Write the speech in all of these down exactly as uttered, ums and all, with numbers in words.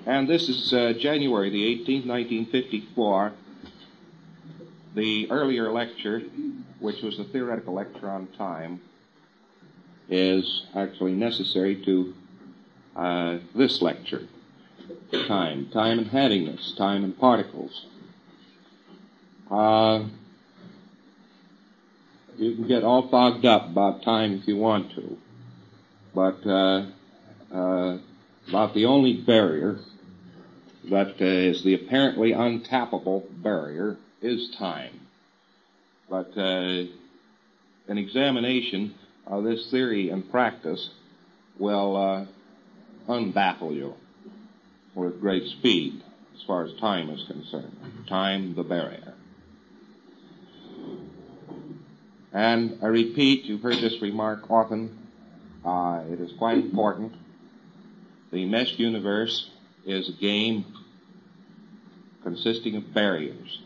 And this is uh, January the eighteenth, nineteen fifty-four. The earlier lecture, which was the theoretical lecture on time, is actually necessary to uh, this lecture. Time. Time and heaviness. Time and particles. Uh, you can get all fogged up about time if you want to. But uh, uh, about the only barrier that uh, is the apparently untappable barrier is time. But uh, an examination of this theory and practice will uh, unbaffle you with great speed as far as time is concerned. Time, the barrier. And I repeat, you've heard this remark often, uh, it is quite important. The mesh universe is a game consisting of barriers.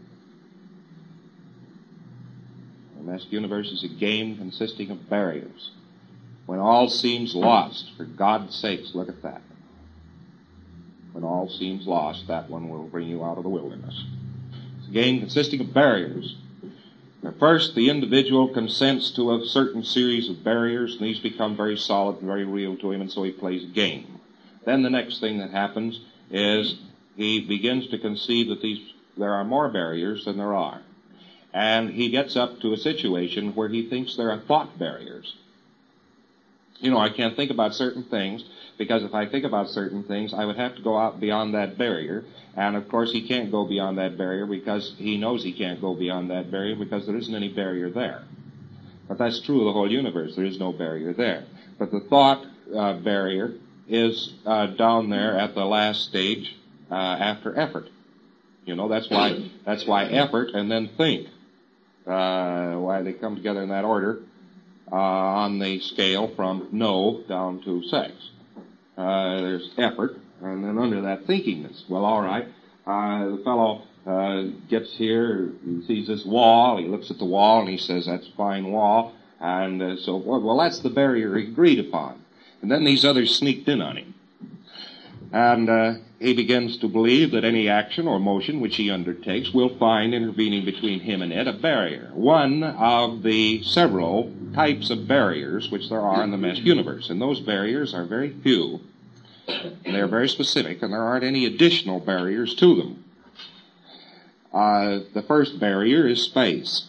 The mesh universe is a game consisting of barriers. When all seems lost, for God's sakes, look at that. When all seems lost, that one will bring you out of the wilderness. It's a game consisting of barriers. At first, the individual consents to a certain series of barriers, and these become very solid and very real to him, and so he plays a game. Then the next thing that happens is he begins to conceive that these there are more barriers than there are. And he gets up to a situation where he thinks there are thought barriers. You know, I can't think about certain things, because if I think about certain things, I would have to go out beyond that barrier. And, of course, he can't go beyond that barrier because he knows he can't go beyond that barrier because there isn't any barrier there. But that's true of the whole universe. There is no barrier there. But the thought uh, barrier is uh, down there at the last stage uh, after effort. You know, that's why that's why effort and then think, uh, why they come together in that order uh, on the scale from no down to sex. Uh, there's effort, and then under that thinkingness. Well, all right, uh, the fellow uh, gets here, he sees this wall, he looks at the wall, and he says, that's a fine wall, and uh, so forth. Well, that's the barrier he agreed upon. And then these others sneaked in on him. And uh, he begins to believe that any action or motion which he undertakes will find intervening between him and it a barrier. One of the several types of barriers which there are in the mesh universe. And those barriers are very few. And they're very specific, and there aren't any additional barriers to them. Uh, the first barrier is space.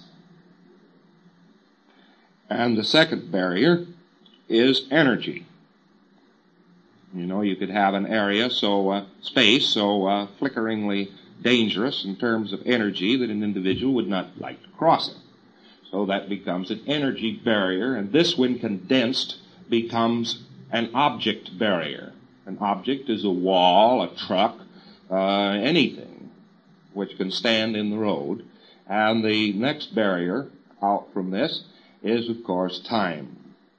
And the second barrier is energy. You know, you could have an area, so uh, space, so uh, flickeringly dangerous in terms of energy that an individual would not like to cross it. So that becomes an energy barrier, and this, when condensed, becomes an object barrier. An object is a wall, a truck, uh, anything which can stand in the road. And the next barrier out from this is, of course, time.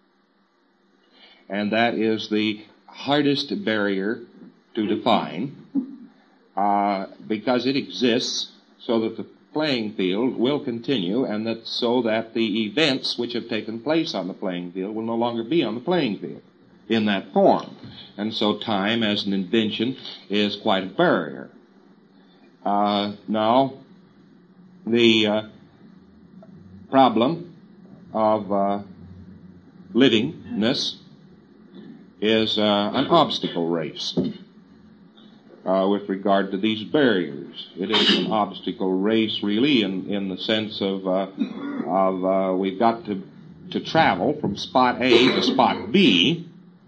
And that is the hardest barrier to define uh, because it exists so that the playing field will continue, and that so that the events which have taken place on the playing field will no longer be on the playing field in that form. And so time as an invention is quite a barrier. Uh, now, the uh, problem of uh, livingness is uh, an obstacle race uh, with regard to these barriers. It is an obstacle race, really, in, in the sense of, uh, of uh, we've got to, to travel from spot A to spot B,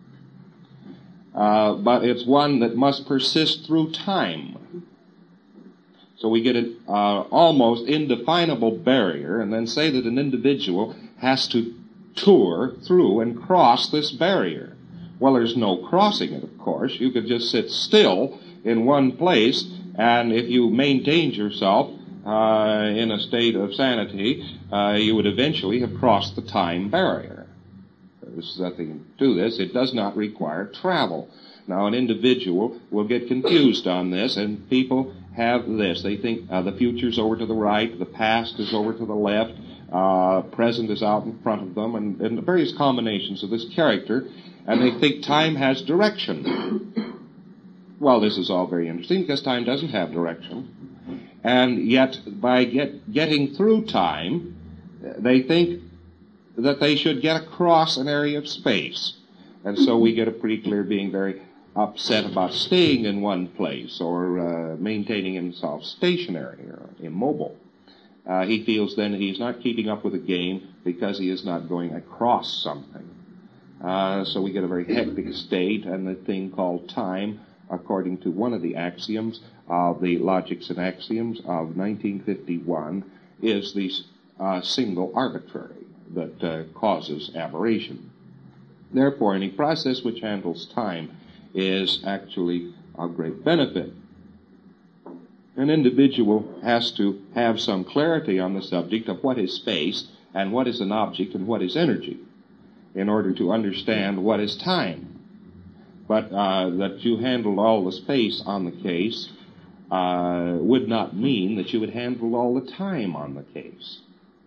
uh, but it's one that must persist through time. So we get an uh, almost indefinable barrier, and then say that an individual has to tour through and cross this barrier. Well, there's no crossing it, of course. You could just sit still in one place, and if you maintained yourself uh, in a state of sanity, uh, you would eventually have crossed the time barrier. There's nothing to this. It does not require travel. Now, an individual will get confused on this, and people have this. They think uh, the future's over to the right, the past is over to the left, uh, present is out in front of them, and, and various combinations of this character, and they think time has direction. Well, this is all very interesting because time doesn't have direction. And yet, by get, getting through time, they think that they should get across an area of space. And so we get a pretty clear being very upset about staying in one place or uh, maintaining himself stationary or immobile. Uh, he feels then that he's not keeping up with the game because he is not going across something. Uh, so we get a very hectic state, and the thing called time, according to one of the axioms of the Logics and Axioms of nineteen fifty-one, is the uh, single arbitrary that uh, causes aberration. Therefore, any process which handles time is actually of great benefit. An individual has to have some clarity on the subject of what is space and what is an object and what is energy in order to understand what is time. But uh, that you handled all the space on the case uh, would not mean that you would handle all the time on the case.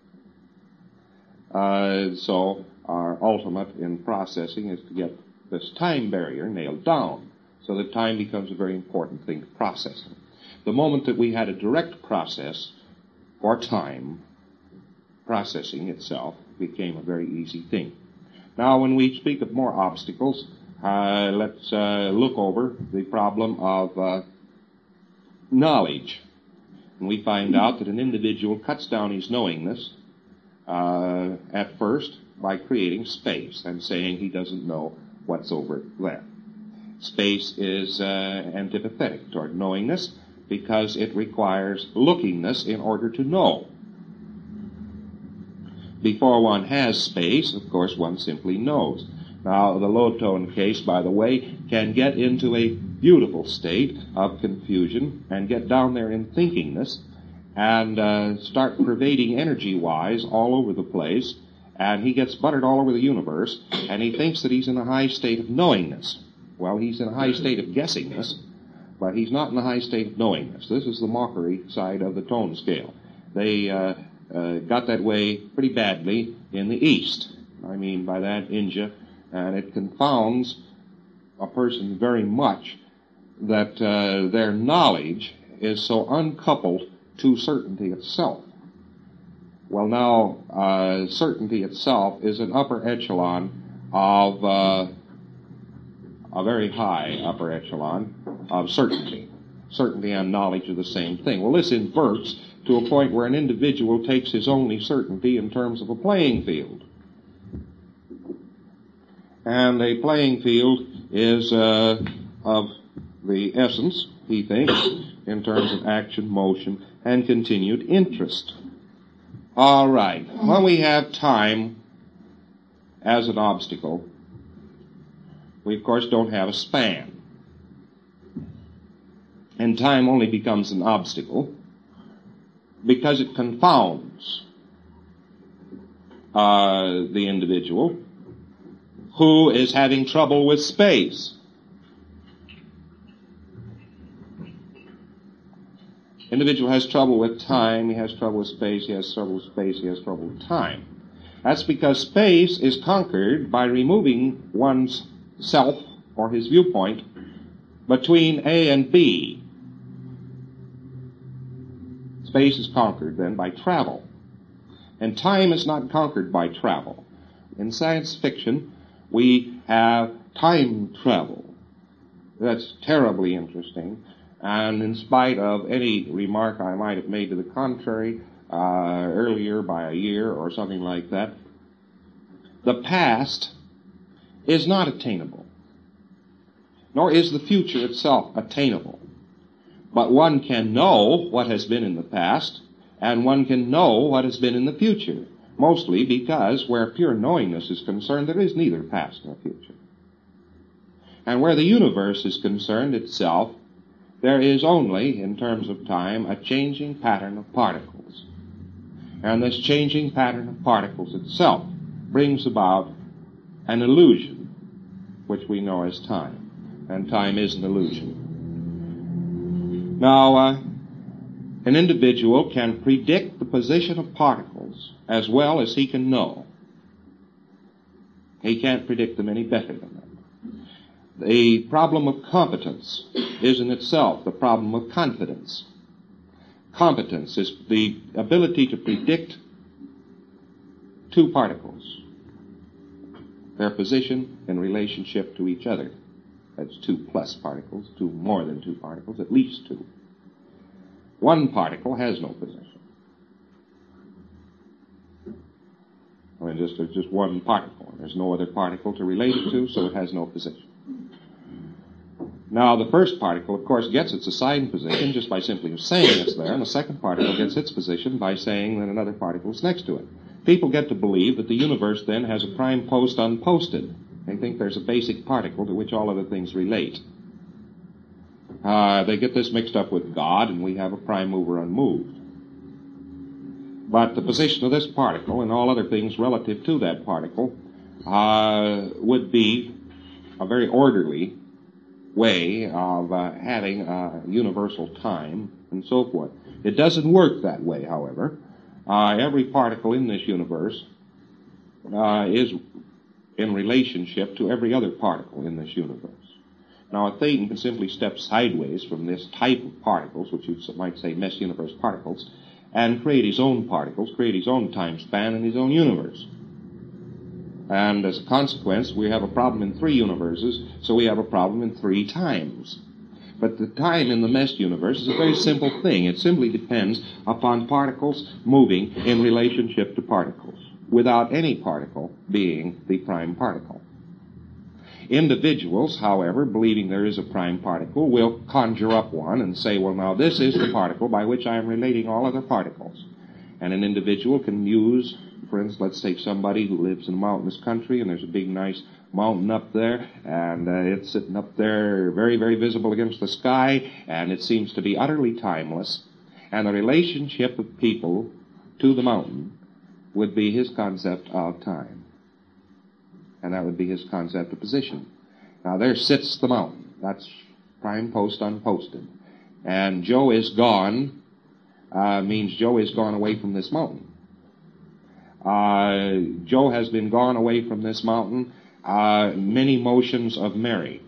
Uh, so our ultimate in processing is to get this time barrier nailed down so that time becomes a very important thing to process. The moment that we had a direct process for time, processing itself became a very easy thing. Now, when we speak of more obstacles, uh, let's uh, look over the problem of uh, knowledge. And we find out that an individual cuts down his knowingness uh, at first by creating space and saying he doesn't know what's over there. Space is uh, antipathetic toward knowingness because it requires lookingness in order to know. Before one has space, of course, one simply knows. Now, the low-tone case, by the way, can get into a beautiful state of confusion and get down there in thinkingness and uh, start pervading energy-wise all over the place, and he gets buttered all over the universe, and he thinks that he's in a high state of knowingness. Well, he's in a high state of guessingness, but he's not in a high state of knowingness. This is the mockery side of the tone scale. They uh, uh, got that way pretty badly in the East. I mean by that, India, and it confounds a person very much that uh, their knowledge is so uncoupled to certainty itself. Well, now, uh, certainty itself is an upper echelon of, uh, a very high upper echelon of certainty. Certainty and knowledge are the same thing. Well, this inverts to a point where an individual takes his only certainty in terms of a playing field. And a playing field is uh, of the essence, he thinks, in terms of action, motion, and continued interest. All right. When we have time as an obstacle, we, of course, don't have a span. And time only becomes an obstacle because it confounds uh, the individual who is having trouble with space. Individual has trouble with time, he has trouble with space, he has trouble with space, he has trouble with time. That's because space is conquered by removing one's self or his viewpoint between A and B. Space is conquered then by travel. And time is not conquered by travel. In science fiction, we have time travel. That's terribly interesting. And in spite of any remark I might have made to the contrary uh, earlier by a year or something like that, the past is not attainable, nor is the future itself attainable. But one can know what has been in the past, and one can know what has been in the future, mostly because where pure knowingness is concerned, there is neither past nor future. And where the universe is concerned itself, there is only, in terms of time, a changing pattern of particles. And this changing pattern of particles itself brings about an illusion, which we know as time. And time is an illusion. Now, uh, an individual can predict the position of particles as well as he can know. He can't predict them any better than that. The problem of competence is in itself the problem of confidence. Competence is the ability to predict two particles, their position in relationship to each other. That's two plus particles, two more than two particles, at least two. One particle has no position. I mean, just, there's just one particle. There's no other particle to relate it to, so it has no position. Now, the first particle, of course, gets its assigned position just by simply saying it's there, and the second particle gets its position by saying that another particle is next to it. People get to believe that the universe then has a prime post unposted. They think there's a basic particle to which all other things relate. Uh, they get this mixed up with God, and we have a prime mover unmoved. But the position of this particle and all other things relative to that particle uh, would be a very orderly way of uh, having uh, universal time and so forth. It doesn't work that way, however. Uh, every particle in this universe uh, is in relationship to every other particle in this universe. Now, a thetan can simply step sideways from this type of particles, which you might say mesh universe particles, and create his own particles, create his own time span and his own universe. And as a consequence, we have a problem in three universes, so we have a problem in three times. But the time in the meshed universe is a very simple thing. It simply depends upon particles moving in relationship to particles, without any particle being the prime particle. Individuals, however, believing there is a prime particle, will conjure up one and say, well, now this is the particle by which I am relating all other particles. And an individual can use, for instance, let's take somebody who lives in a mountainous country, and there's a big, nice mountain up there, and uh, it's sitting up there very, very visible against the sky, and it seems to be utterly timeless. And the relationship of people to the mountain would be his concept of time. And that would be his concept of position. Now, there sits the mountain. That's prime post unposted. And Joe is gone, uh, means Joe is gone away from this mountain. Uh, Joe has been gone away from this mountain uh, many motions of Mary.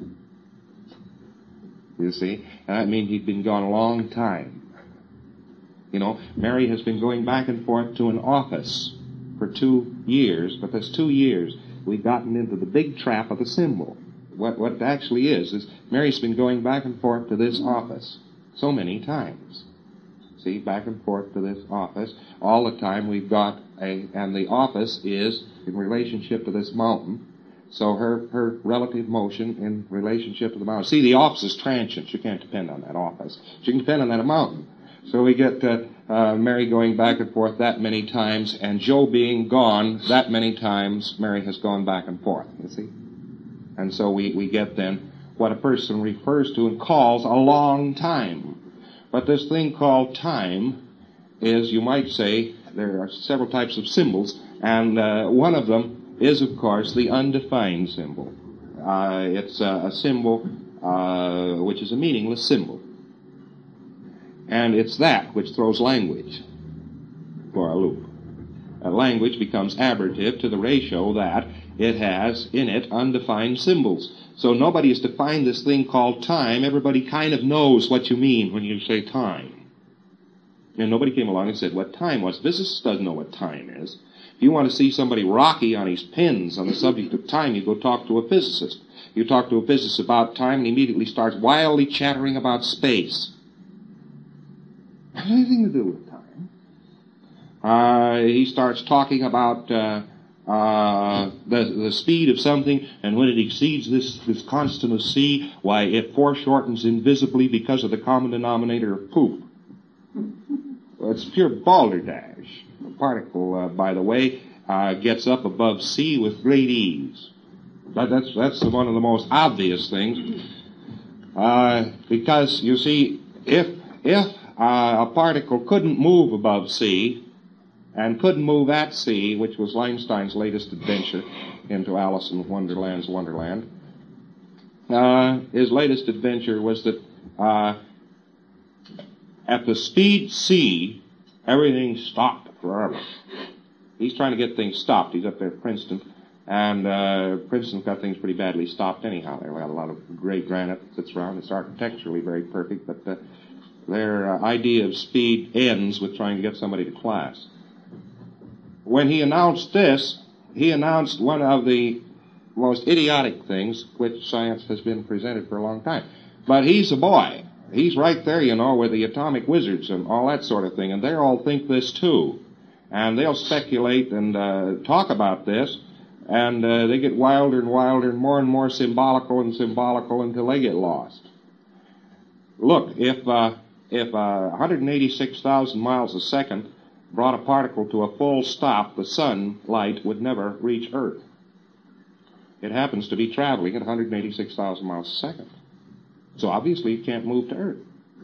You see? And that means he'd been gone a long time. You know, Mary has been going back and forth to an office for two years, but that's two years. We've gotten into the big trap of the symbol. What what it actually is, is Mary's been going back and forth to this office so many times. See, back and forth to this office. All the time we've got a, and the office is in relationship to this mountain. So her, her relative motion in relationship to the mountain. See, the office is transient. You can't depend on that office. You can depend on that mountain. So we get uh, uh, Mary going back and forth that many times, and Joe being gone that many times, Mary has gone back and forth, you see? And so we, we get then what a person refers to and calls a long time. But this thing called time is, you might say, there are several types of symbols, and uh, one of them is, of course, the undefined symbol. Uh, it's uh, a symbol uh, which is a meaningless symbol. And it's that which throws language for a loop. A language becomes aberrative to the ratio that it has in it undefined symbols. So nobody has defined this thing called time. Everybody kind of knows what you mean when you say time. And nobody came along and said what time was. Physicists doesn't know what time is. If you want to see somebody rocky on his pins on the subject of time, you go talk to a physicist. You talk to a physicist about time, and he immediately starts wildly chattering about space. It has anything to do with time. Uh, he starts talking about uh, uh, the, the speed of something, and when it exceeds this, this constant of c, why, it foreshortens invisibly because of the common denominator of poop. Well, it's pure balderdash. The particle, uh, by the way, uh, gets up above c with great ease. That, that's, that's one of the most obvious things. Uh, because, you see, if, if Uh, a particle couldn't move above C and couldn't move at C, which was Einstein's latest adventure into Alice in Wonderland's Wonderland. Uh, his latest adventure was that uh, at the speed C, everything stopped forever. He's trying to get things stopped. He's up there at Princeton, And uh, Princeton's got things pretty badly stopped anyhow. They've got a lot of gray granite that sits around. It's architecturally very perfect, but uh, their uh, idea of speed ends with trying to get somebody to class. When he announced this, he announced one of the most idiotic things which science has been presented for a long time. But he's a boy. He's right there, you know, with the atomic wizards and all that sort of thing, and they all think this too. And they'll speculate and uh, talk about this, and uh, they get wilder and wilder and more and more symbolical and symbolical until they get lost. Look, if uh, if uh, one hundred eighty-six thousand miles a second brought a particle to a full stop, the sunlight would never reach Earth. It happens to be traveling at one hundred eighty-six thousand miles a second. So obviously it can't move to Earth.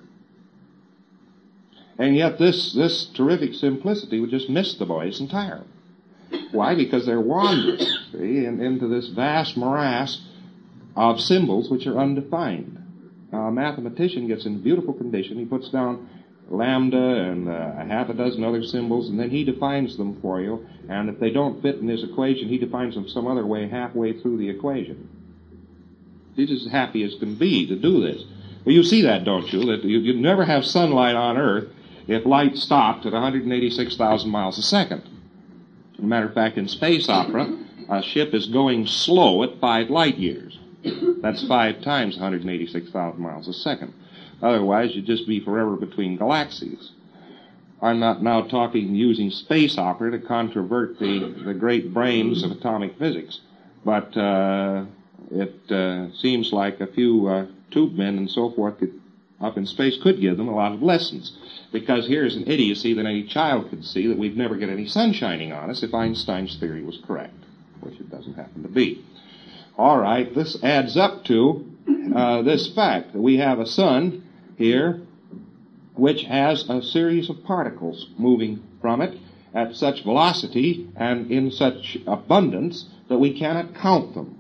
And yet this, this terrific simplicity would just miss the boys entirely. Why? Because they're wandering, see, in, into this vast morass of symbols which are undefined. Now, a mathematician gets in beautiful condition. He puts down lambda and uh, a half a dozen other symbols, and then he defines them for you. And if they don't fit in his equation, he defines them some other way halfway through the equation. He's as happy as can be to do this. Well, you see that, don't you? That you, you'd never have sunlight on Earth if light stopped at one hundred eighty-six thousand miles a second. As a matter of fact, in space opera, a ship is going slow at five light years. That's five times one hundred eighty-six thousand miles a second. Otherwise, you'd just be forever between galaxies. I'm not now talking using space opera to controvert the, the great brains of atomic physics, but uh, it uh, seems like a few uh, tube men and so forth could, up in space could give them a lot of lessons. Because here's an idiocy that any child could see, that we'd never get any sun shining on us if Einstein's theory was correct, which it doesn't happen to be. All right, this adds up to uh, this fact that we have a sun here which has a series of particles moving from it at such velocity and in such abundance that we cannot count them.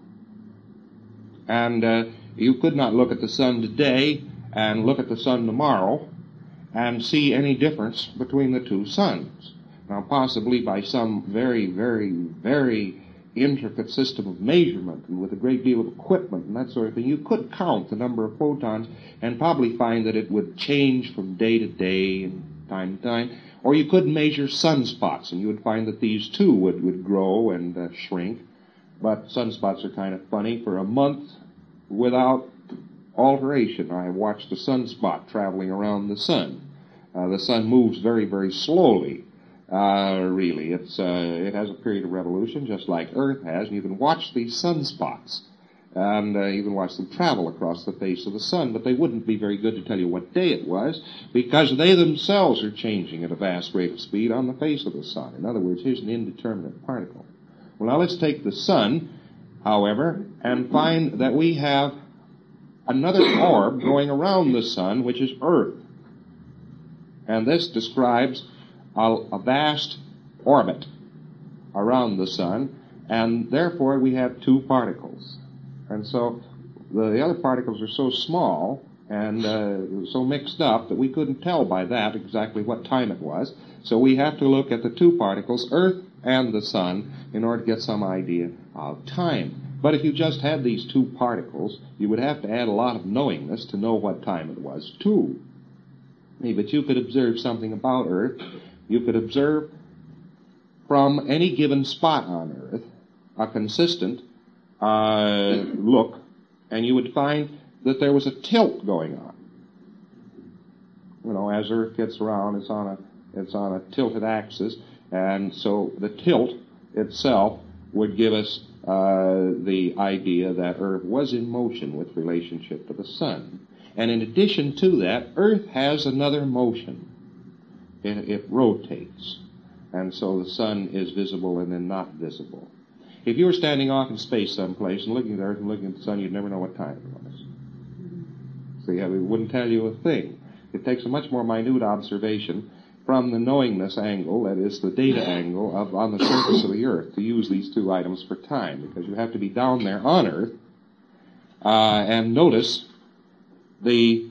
And uh, you could not look at the sun today and look at the sun tomorrow and see any difference between the two suns. Now, possibly by some very, very, very intricate system of measurement and with a great deal of equipment and that sort of thing, you could count the number of photons and probably find that it would change from day to day and time to time. Or you could measure sunspots, and you would find that these too would, would grow and uh, shrink. But sunspots are kind of funny. For a month without alteration, I watched a sunspot traveling around the sun. Uh, the sun moves very, very slowly. Uh, really, it's uh, it has a period of revolution, just like Earth has. And you can watch these sunspots, and uh, you can watch them travel across the face of the sun. But they wouldn't be very good to tell you what day it was, because they themselves are changing at a vast rate of speed on the face of the sun. In other words, here's an indeterminate particle. Well, now let's take the sun, however, and find that we have another orb going around the sun, which is Earth. And this describes a, a vast orbit around the sun, and therefore we have two particles. And so the, the other particles are so small and uh, so mixed up that we couldn't tell by that exactly what time it was. So we have to look at the two particles, Earth and the sun, in order to get some idea of time. But if you just had these two particles, you would have to add a lot of knowingness to know what time it was, too. But you could observe something about Earth. You could observe from any given spot on Earth a consistent uh, look, and you would find that there was a tilt going on. You know, as Earth gets around, it's on a it's on a tilted axis, and so the tilt itself would give us uh, the idea that Earth was in motion with relationship to the sun. And in addition to that, Earth has another motion. It, it rotates, and so the sun is visible and then not visible. If you were standing off in space someplace and looking at Earth and looking at the sun, you'd never know what time it was. See, it wouldn't tell you a thing. It takes a much more minute observation from the knowingness angle, that is the data angle, of on the surface of the Earth to use these two items for time, because you have to be down there on Earth uh, and notice the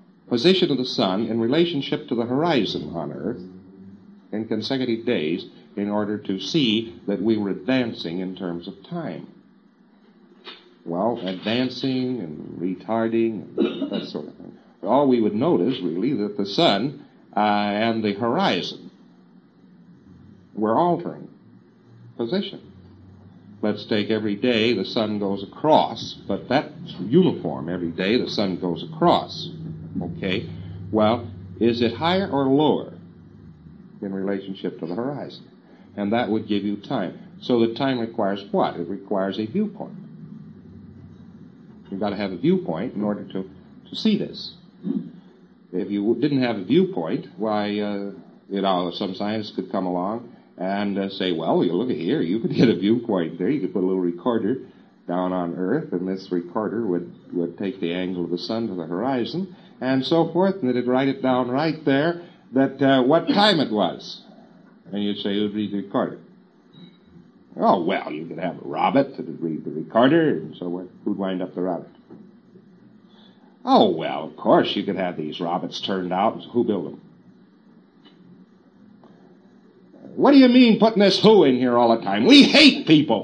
position of the sun in relationship to the horizon on Earth in consecutive days in order to see that we were advancing in terms of time. Well, advancing and retarding and that sort of thing. All we would notice, really, that the sun uh, and the horizon were altering position. Let's take every day the sun goes across, but that's uniform. Every day the sun goes across. Okay? Well, is it higher or lower in relationship to the horizon? And that would give you time. So the time requires what? It requires a viewpoint. You've got to have a viewpoint in order to, to see this. If you didn't have a viewpoint, why, uh, you know, some scientists could come along and uh, say, well, you look at here, you could get a viewpoint there. You could put a little recorder down on Earth, and this recorder would, would take the angle of the sun to the horizon, and so forth, and it'd write it down right there that uh, what time it was. And you'd say, who'd read the recorder? Oh, well, you could have a Robert that would read the recorder, and so what? Who'd wind up the Robert? Oh, well, of course, you could have these Roberts turned out. Who built them? What do you mean putting this who in here all the time? We hate people.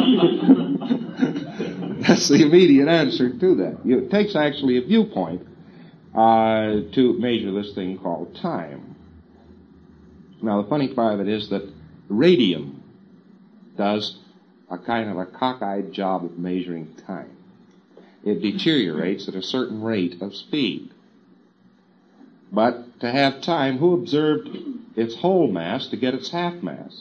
That's the immediate answer to that. It takes actually a viewpoint uh, to measure this thing called time. Now, the funny part of it is that radium does a kind of a cockeyed job of measuring time. It deteriorates at a certain rate of speed. But to have time, who observed its whole mass to get its half mass?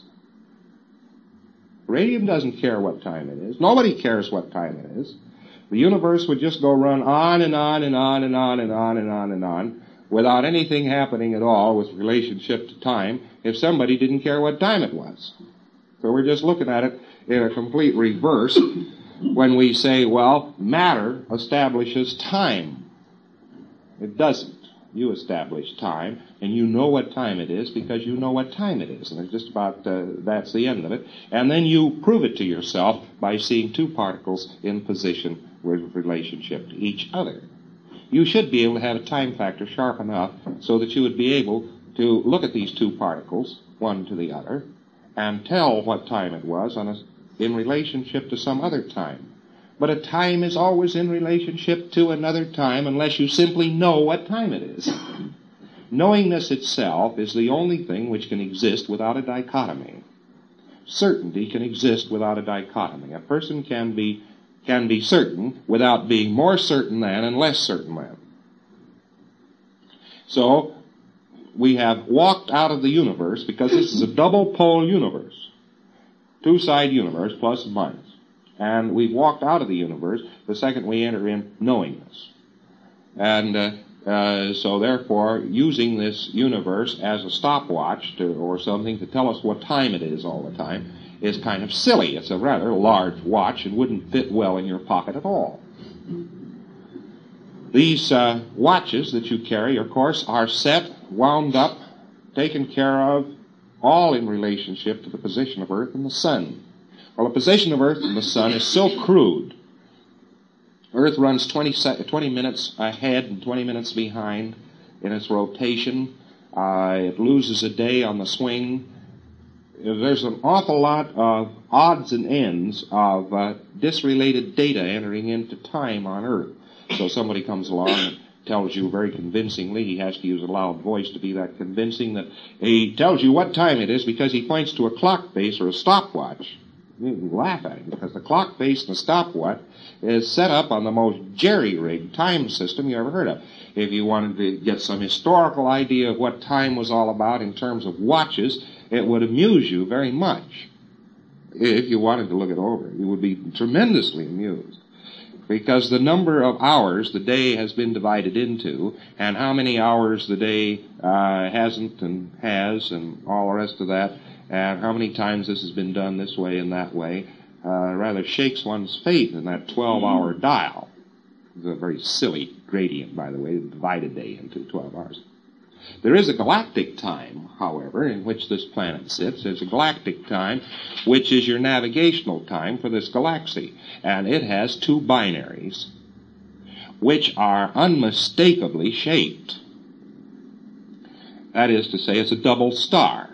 Radium doesn't care what time it is. Nobody cares what time it is. The universe would just go run on and on and on and on and on and on and on without anything happening at all with relationship to time if somebody didn't care what time it was. So we're just looking at it in a complete reverse when we say, well, matter establishes time. It doesn't. You establish time, and you know what time it is because you know what time it is. And it's just about, uh, that's the end of it. And then you prove it to yourself by seeing two particles in position with relationship to each other. You should be able to have a time factor sharp enough so that you would be able to look at these two particles, one to the other, and tell what time it was on a, in relationship to some other time. But a time is always in relationship to another time unless you simply know what time it is. Knowingness itself is the only thing which can exist without a dichotomy. Certainty can exist without a dichotomy. A person can be, can be certain without being more certain than and less certain than. So, we have walked out of the universe because this is a double pole universe. Two-side universe, plus and minus. And we've walked out of the universe the second we enter in knowingness. And uh, uh, so therefore, using this universe as a stopwatch to, or something to tell us what time it is all the time is kind of silly. It's a rather large watch and wouldn't fit well in your pocket at all. These uh, watches that you carry, of course, are set, wound up, taken care of, all in relationship to the position of Earth and the Sun. Well, the position of Earth and the Sun is so crude. Earth runs twenty, twenty minutes ahead and twenty minutes behind in its rotation. Uh, it loses a day on the swing. There's an awful lot of odds and ends of uh, disrelated data entering into time on Earth. So somebody comes along and tells you very convincingly, he has to use a loud voice to be that convincing, that he tells you what time it is because he points to a clock face or a stopwatch. You can laugh at him because the clock face and the stopwatch is set up on the most jerry-rigged time system you ever heard of. If you wanted to get some historical idea of what time was all about in terms of watches, it would amuse you very much. If you wanted to look it over, you would be tremendously amused. Because the number of hours the day has been divided into, and how many hours the day uh, hasn't and has, and all the rest of that, and how many times this has been done this way and that way, uh, rather shakes one's faith in that twelve-hour dial. It's a very silly gradient, by the way, to divide a day into twelve hours. There is a galactic time, however, in which this planet sits. There's a galactic time, which is your navigational time for this galaxy. And it has two binaries, which are unmistakably shaped. That is to say, it's a double star.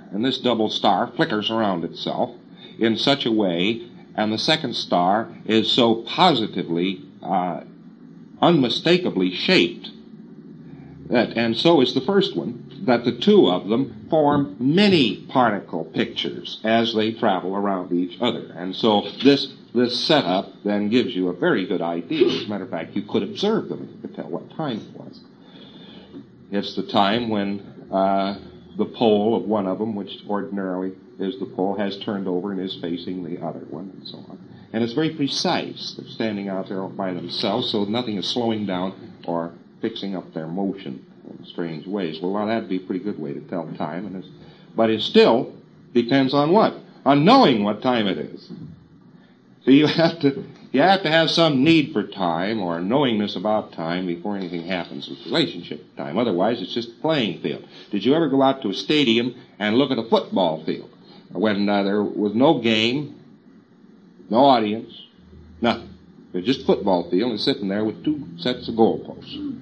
and this double star flickers around itself in such a way, and the second star is so positively, uh, unmistakably shaped, that, and so is the first one, that the two of them form many particle pictures as they travel around each other. And so this this setup then gives you a very good idea. As a matter of fact, you could observe them. You could tell what time it was. It's the time when uh, the pole of one of them, which ordinarily is the pole, has turned over and is facing the other one, and so on. And it's very precise. They're standing out there by themselves, so nothing is slowing down or fixing up their motion in strange ways. Well, now that'd be a pretty good way to tell time. And it's, but it still depends on what? On knowing what time it is. So you have to you have to have some need for time or knowingness about time before anything happens with relationship to time. Otherwise, it's just a playing field. Did you ever go out to a stadium and look at a football field when uh, there was no game, no audience, nothing? It was just a football field and sitting there with two sets of goalposts.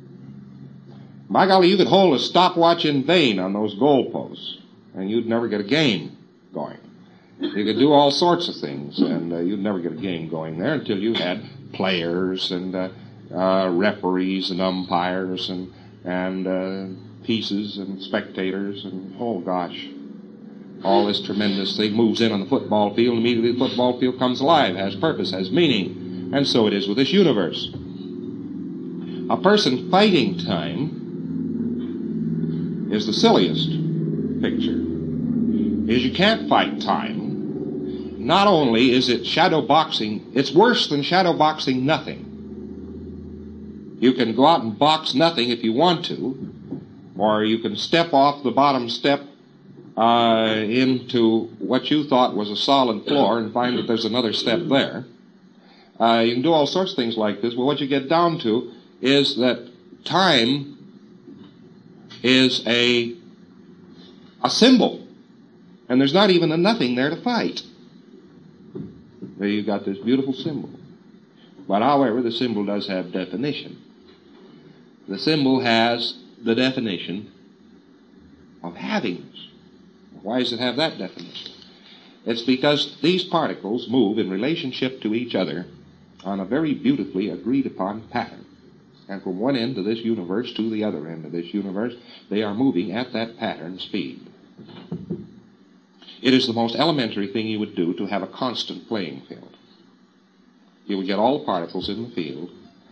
By golly, you could hold a stopwatch in vain on those goalposts, and you'd never get a game going. You could do all sorts of things, and uh, you'd never get a game going there until you had players and uh, uh, referees and umpires and and uh, pieces and spectators and, oh gosh, all this tremendous thing moves in on the football field, and immediately the football field comes alive, has purpose, has meaning. And so it is with this universe. A person fighting time is the silliest picture. Is you can't fight time. Not only is it shadow boxing, it's worse than shadow boxing nothing. You can go out and box nothing if you want to, or you can step off the bottom step uh, into what you thought was a solid floor and find that there's another step there. Uh, you can do all sorts of things like this, but what you get down to is that time is a a symbol, and there's not even a nothing there to fight. There you've got this beautiful symbol. But however, the symbol does have definition. The symbol has the definition of havingness. Why does it have that definition? It's because these particles move in relationship to each other on a very beautifully agreed upon pattern. And from one end of this universe to the other end of this universe, they are moving at that pattern speed. It is the most elementary thing you would do to have a constant playing field. You would get all the particles in the field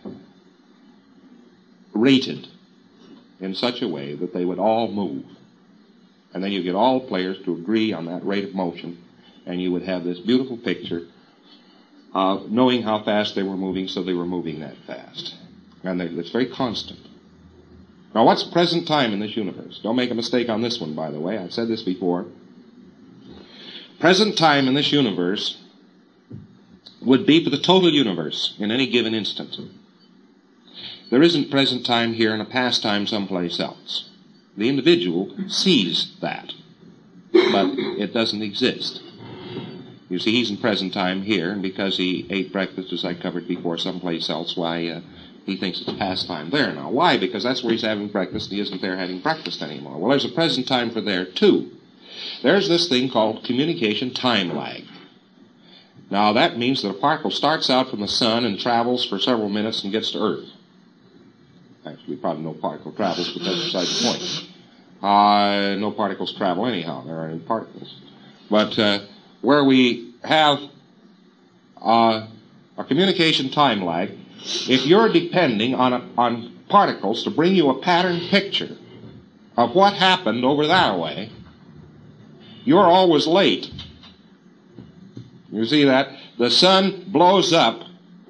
rated in such a way that they would all move. And then you get all the players to agree on that rate of motion, and you would have this beautiful picture of knowing how fast they were moving, so they were moving that fast. And they, it's very constant. Now, what's present time in this universe? Don't make a mistake on this one, by the way. I've said this before. Present time in this universe would be for the total universe in any given instant. There isn't present time here and a past time someplace else. The individual sees that, but it doesn't exist. You see, he's in present time here, and because he ate breakfast, as I covered before, someplace else, why, uh, he thinks it's past time there now. Why? Because that's where he's having breakfast, and he isn't there having breakfast anymore. Well, there's a present time for there, too. There's this thing called communication time lag. Now, that means that a particle starts out from the sun and travels for several minutes and gets to Earth. Actually, probably no particle travels, but that's beside the point. Uh, no particles travel anyhow. There aren't any particles. But uh, where we have uh, a communication time lag, if you're depending on, a, on particles to bring you a pattern picture of what happened over that way, you're always late. You see that? The sun blows up,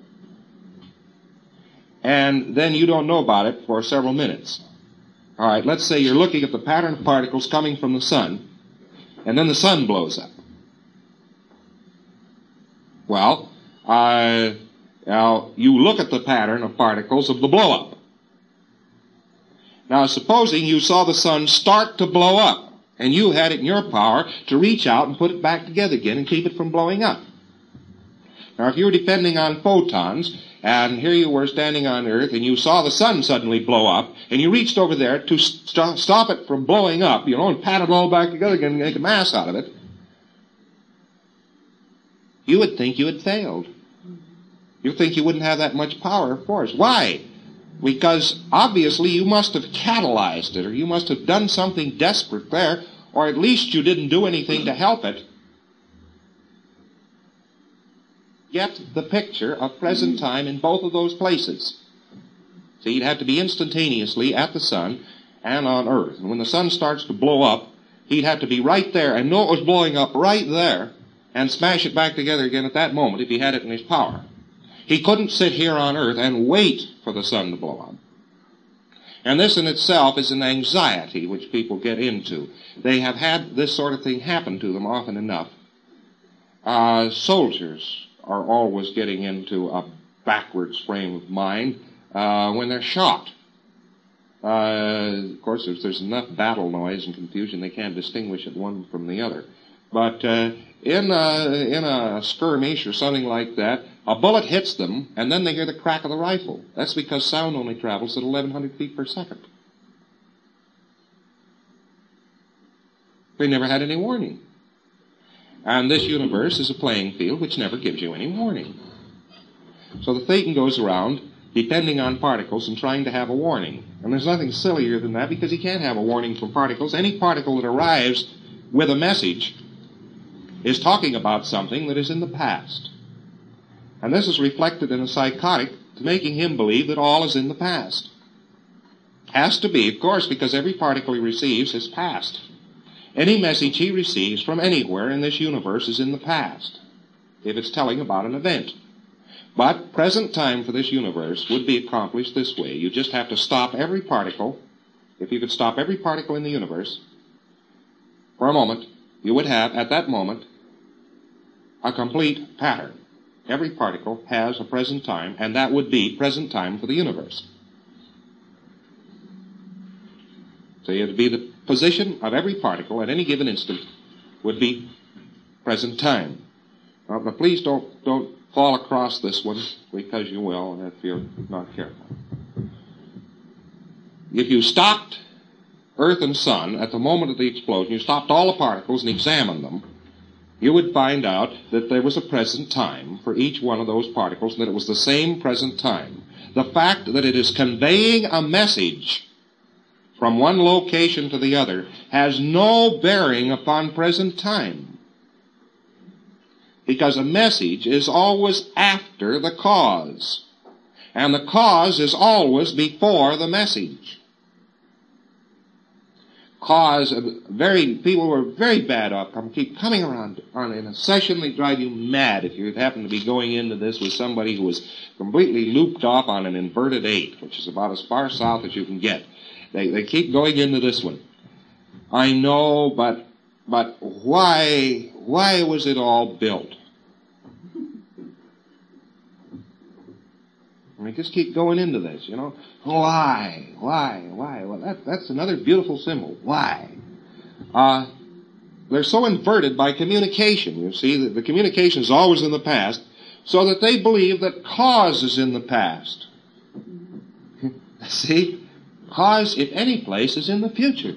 and then you don't know about it for several minutes. All right, let's say you're looking at the pattern of particles coming from the sun, and then the sun blows up. Well, uh, now you look at the pattern of particles of the blow-up. Now, supposing you saw the sun start to blow up, and you had it in your power to reach out and put it back together again and keep it from blowing up. Now, if you were depending on photons, And here you were standing on Earth, and you saw the sun suddenly blow up, and you reached over there to st- stop it from blowing up, you know, and pat it all back together again and make a mass out of it. You would think you had failed. You'd think you wouldn't have that much power or force. Why? Because obviously you must have catalyzed it, or you must have done something desperate there, or at least you didn't do anything to help it. Get the picture of present time in both of those places. See, you'd have to be instantaneously at the sun and on Earth. And when the sun starts to blow up, he'd have to be right there and know it was blowing up right there and smash it back together again at that moment if he had it in his power. He couldn't sit here on Earth and wait for the sun to blow up. And this in itself is an anxiety which people get into. They have had this sort of thing happen to them often enough. Uh, soldiers are always getting into a backwards frame of mind uh, when they're shot. Uh, of course, there's, there's enough battle noise and confusion they can't distinguish it one from the other. But uh, in, a, in a skirmish or something like that, a bullet hits them, and then they hear the crack of the rifle. That's because sound only travels at eleven hundred feet per second. They never had any warning. And this universe is a playing field which never gives you any warning. So the Thetan goes around depending on particles and trying to have a warning. And there's nothing sillier than that, because he can't have a warning from particles. Any particle that arrives with a message is talking about something that is in the past. And this is reflected in a psychotic, making him believe that all is in the past. Has to be, of course, because every particle he receives is past. Any message he receives from anywhere in this universe is in the past, if it's telling about an event. But present time for this universe would be accomplished this way. You just have to stop every particle. If you could stop every particle in the universe for a moment, you would have, at that moment, a complete pattern. Every particle has a present time, and that would be present time for the universe. So it would be the position of every particle at any given instant would be present time. Now, but please don't don't fall across this one, because you will if you're not careful. If you stopped Earth and Sun at the moment of the explosion, you stopped all the particles and examined them, you would find out that there was a present time for each one of those particles, and that it was the same present time. The fact that it is conveying a message from one location to the other has no bearing upon present time, because a message is always after the cause, and the cause is always before the message. Cause, very people who are very bad outcome keep coming around on in a session. They drive you mad if you happen to be going into this with somebody who is completely looped off on an inverted eight, which is about as far south as you can get. They they keep going into this one. I know, but but why why was it all built? And they just keep going into this, you know. Why? Why? Why? Well, that, that's another beautiful symbol. Why? Uh, they're so inverted by communication, you see. The, the communication is always in the past, so that they believe that cause is in the past. See? Cause, if any place, is in the future.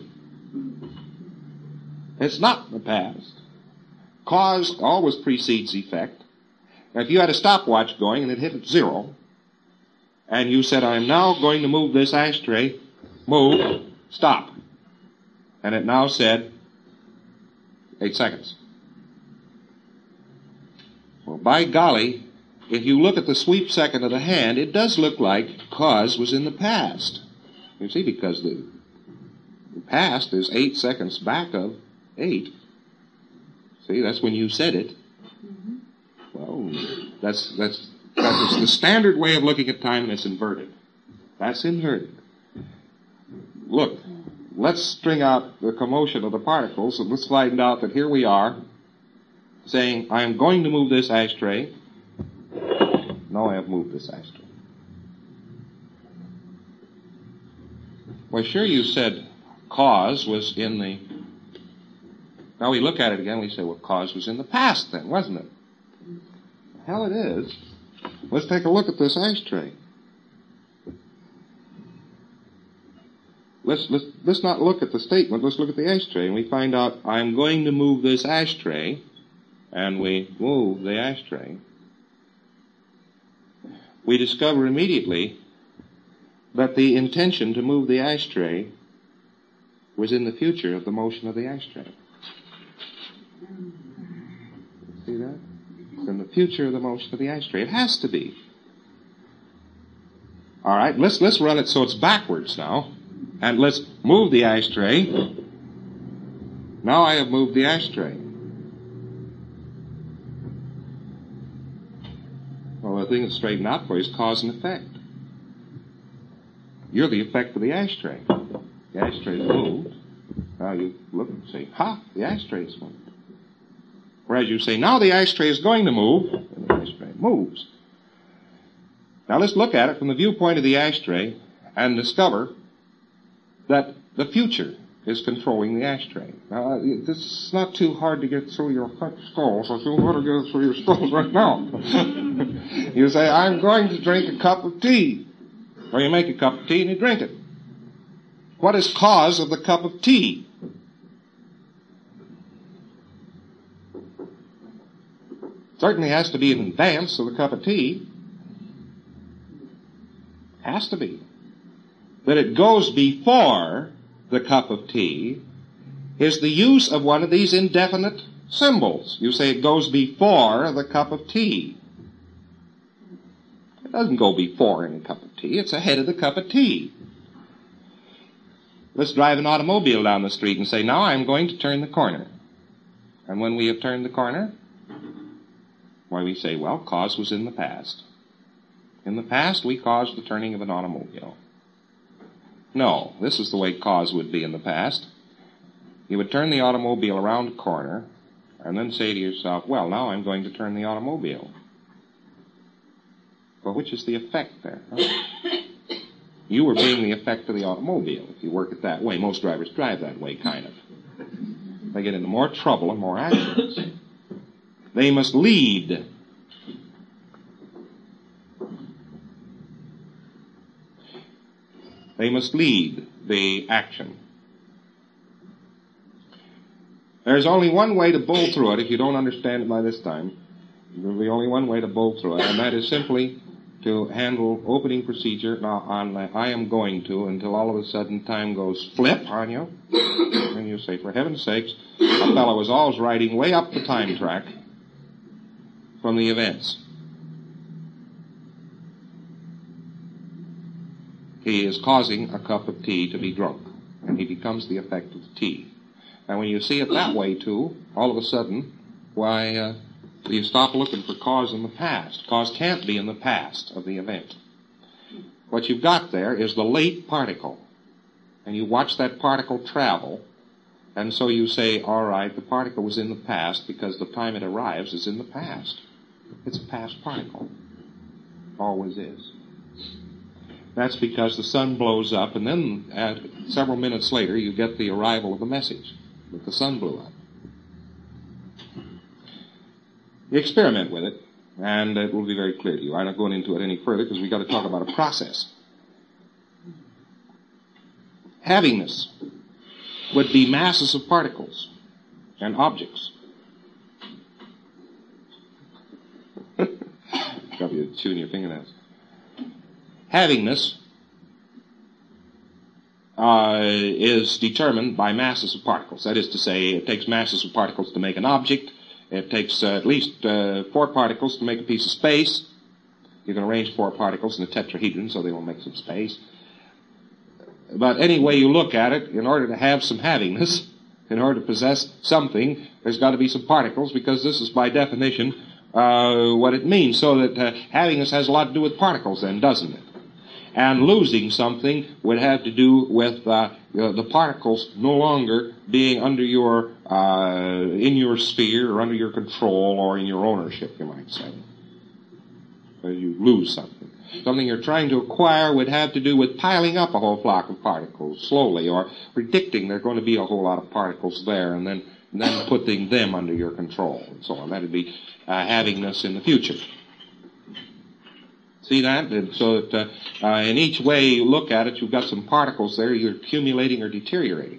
It's not the past. Cause always precedes effect. Now, if you had a stopwatch going and it hit at zero, and you said, I'm now going to move this ashtray, move, stop. And it now said, eight seconds. Well, by golly, if you look at the sweep second of the hand, it does look like cause was in the past. You see, because the, the past is eight seconds back of eight. See, that's when you said it. Mm-hmm. Well, that's that's that's the standard way of looking at time, and it's inverted. That's inverted. Look, let's string out the commotion of the particles, and let's find out that here we are saying, I am going to move this ashtray. No, I have moved this ashtray. Well, sure, you said cause was in the... Now we look at it again, we say, well, cause was in the past then, wasn't it? Hell, it is. Let's take a look at this ashtray. Let's, let's, let's not look at the statement. Let's look at the ashtray. And we find out, I'm going to move this ashtray. And we move the ashtray. We discover immediately that the intention to move the ashtray was in the future of the motion of the ashtray. See that? It's in the future of the motion of the ashtray. It has to be. All right, let's, let's run it so it's backwards now. And let's move the ashtray. Now I have moved the ashtray. Well, the thing that's straightened out for you is cause and effect. You're the effect of the ashtray. The ashtray is moved. Now you look and say, ha, the ashtray is moved. Whereas you say, now the ashtray is going to move, and the ashtray moves. Now let's look at it from the viewpoint of the ashtray and discover that the future is controlling the ashtray. Now, this is not too hard to get through your skull, so you'll better get it through your skull right now. You say, I'm going to drink a cup of tea. Or you make a cup of tea and you drink it. What is cause of the cup of tea? Certainly has to be in advance of the cup of tea. Has to be. That it goes before the cup of tea is the use of one of these indefinite symbols. You say it goes before the cup of tea. It doesn't go before any cup of tea. It's ahead of the cup of tea. Let's drive an automobile down the street and say, now I'm going to turn the corner. And when we have turned the corner, why we say, well, cause was in the past. In the past, we caused the turning of an automobile. No, this is the way cause would be in the past. You would turn the automobile around a corner and then say to yourself, well, now I'm going to turn the automobile. Well, which is the effect there? Huh? You were being the effect of the automobile, if you work it that way. Most drivers drive that way, kind of. They get into more trouble and more accidents. They must lead. They must lead the action. There's only one way to bowl through it if you don't understand it by this time. There'll be only one way to bowl through it, and that is simply to handle opening procedure. Now, on I am going to, until all of a sudden time goes flip on you, and you say, for heaven's sakes, a fellow is always riding way up the time track from the events. He is causing a cup of tea to be drunk, and he becomes the effect of the tea. And when you see it that way, too, all of a sudden, why, uh, you stop looking for cause in the past. Cause can't be in the past of the event. What you've got there is the late particle, and you watch that particle travel, and so you say, all right, the particle was in the past because the time it arrives is in the past. It's a past particle. Always is. That's because the sun blows up, and then at several minutes later, you get the arrival of the message that the sun blew up. You experiment with it, and it will be very clear to you. I'm not going into it any further because we've got to talk about a process. Havingness would be masses of particles and objects. Got you chewing your fingernails. Havingness uh, is determined by masses of particles. That is to say, it takes masses of particles to make an object. It takes uh, at least uh, four particles to make a piece of space. You can arrange four particles in a tetrahedron so they will make some space. But any way you look at it, in order to have some havingness, in order to possess something, there's got to be some particles, because this is by definition uh, what it means. So that uh, havingness has a lot to do with particles then, doesn't it? And losing something would have to do with uh, the particles no longer being under your, uh, in your sphere or under your control or in your ownership, you might say. So you lose something. Something you're trying to acquire would have to do with piling up a whole flock of particles slowly, or predicting there are going to be a whole lot of particles there, and then, and then putting them under your control and so on. That would be uh, havingness in the future. See that? And so that uh, uh, in each way you look at it, you've got some particles there, you're accumulating or deteriorating.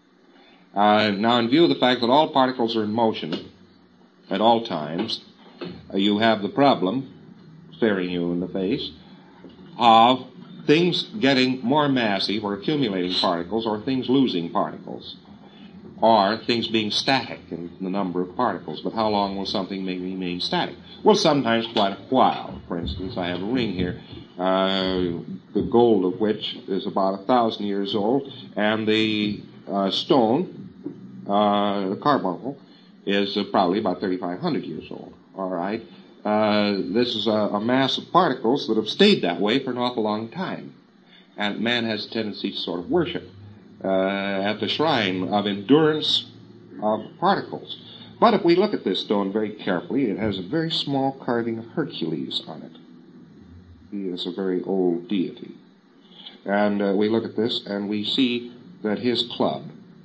Uh, now, in view of the fact that all particles are in motion at all times, uh, you have the problem staring you in the face of things getting more massive or accumulating particles, or things losing particles, or things being static in the number of particles. But how long will something remain static? Well, sometimes quite a while. For instance, I have a ring here, uh, the gold of which is about a thousand years old, and the uh, stone, uh, the carbuncle, is uh, probably about thirty-five hundred years old. All right. Uh, this is a, a mass of particles that have stayed that way for an awful long time. And man has a tendency to sort of worship uh, at the shrine of endurance of particles. But if we look at this stone very carefully, it has a very small carving of Hercules on it. He is a very old deity. And uh, we look at this and we see that his club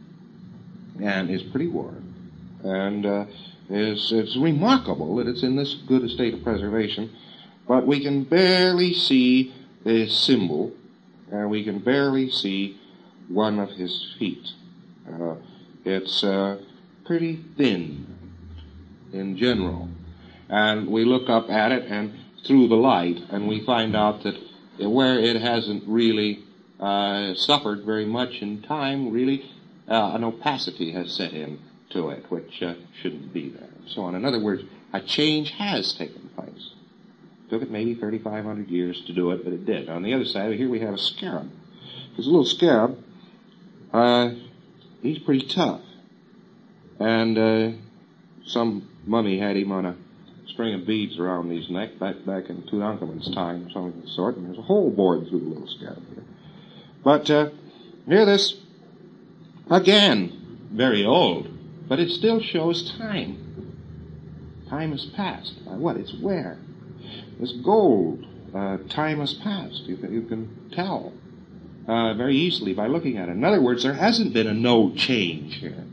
and is pretty worn. And uh, is, it's remarkable that it's in this good a state of preservation, but we can barely see the symbol, and we can barely see one of his feet. Uh, it's uh, pretty thin in general. And we look up at it and through the light, and we find out that where it hasn't really uh, suffered very much in time, really uh, an opacity has set in to it, which uh, shouldn't be there, and so on. In other words, a change has taken place. It took it maybe thirty-five hundred years to do it, but it did. On the other side, here we have a scarab. This little scarab, uh, he's pretty tough. And uh, some mummy had him on a string of beads around his neck back back in Tutankhamun's time, or something of the sort, and there's a hole bored through the little scarab here. But uh, here this, again, very old, but it still shows time. Time has passed. By what? It's where? This gold, uh, time has passed. You can, you can tell uh, very easily by looking at it. In other words, there hasn't been a no change here.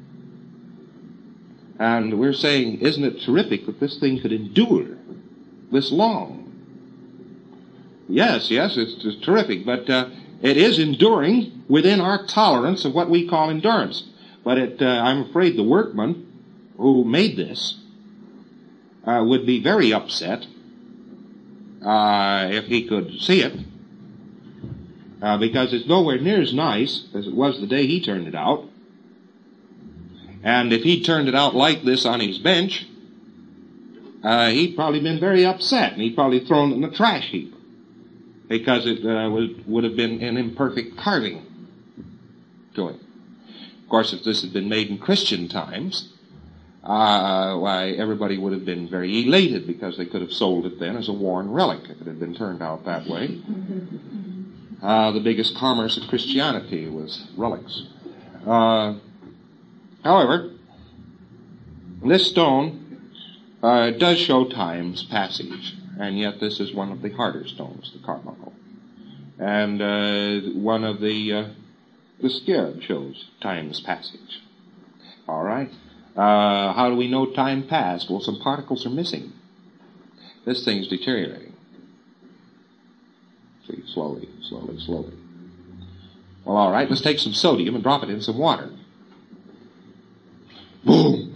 And we're saying, isn't it terrific that this thing could endure this long? Yes, yes, it's, it's terrific, but uh, it is enduring within our tolerance of what we call endurance. But it, uh, I'm afraid the workman who made this uh, would be very upset uh, if he could see it, uh, because it's nowhere near as nice as it was the day he turned it out. And if he turned it out like this on his bench, uh, he'd probably been very upset, and he'd probably thrown it in the trash heap, because it uh, would, would have been an imperfect carving to it. Of course, if this had been made in Christian times, uh, why, everybody would have been very elated, because they could have sold it then as a worn relic if it had been turned out that way. Uh, the biggest commerce of Christianity was relics. Uh, however, this stone uh, does show time's passage, and yet this is one of the harder stones, the carbuncle. And uh, one of the... Uh, The scarab shows time's passage. All right. Uh, how do we know time passed? Well, some particles are missing. This thing's deteriorating. See, slowly, slowly, slowly. Well, all right, let's take some sodium and drop it in some water. Boom!